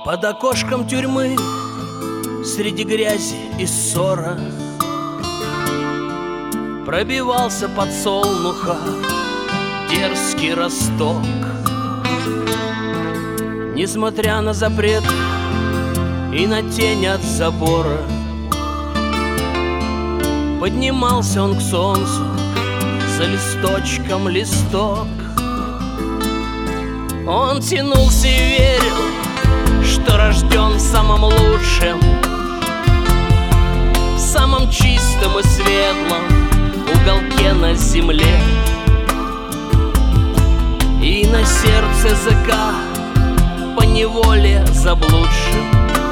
Под окошком тюрьмы среди грязи и ссора пробивался подсолнуха дерзкий росток. Несмотря на запрет и на тень от забора, поднимался он к солнцу за листочком листок. Он тянулся и верил, что рожден в самом лучшем, в самом чистом и светлом уголке на земле. И на сердце языка поневоле заблудшим,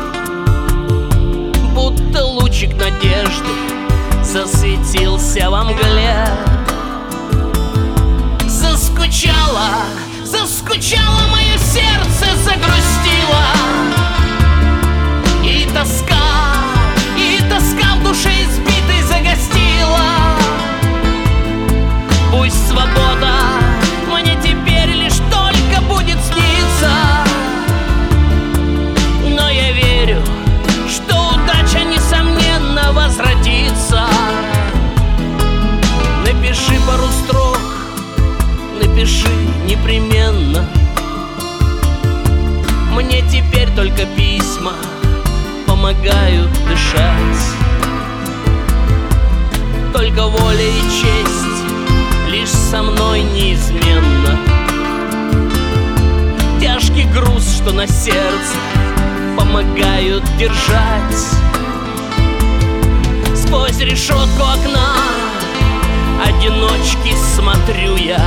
будто лучик надежды засветился во мгле. Заскучало, заскучало мое сердце, загрустило, и тоска в душе избитой загостила. Пусть свобода мне теперь лишь только будет сниться, но я верю, что удача несомненно возвратится. Напиши пару строк, напиши непременно. Мне теперь только письма помогают дышать. Только воля и честь лишь со мной неизменно. Тяжкий груз, что на сердце, помогают держать. Сквозь решетку окна одиночки смотрю я,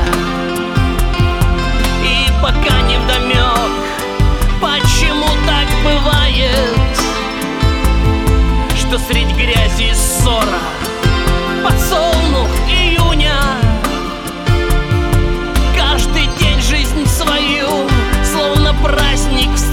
и пока не вдомек, почему так бывает, что средь грязи и ссора подсолнух июня каждый день жизнь свою словно праздник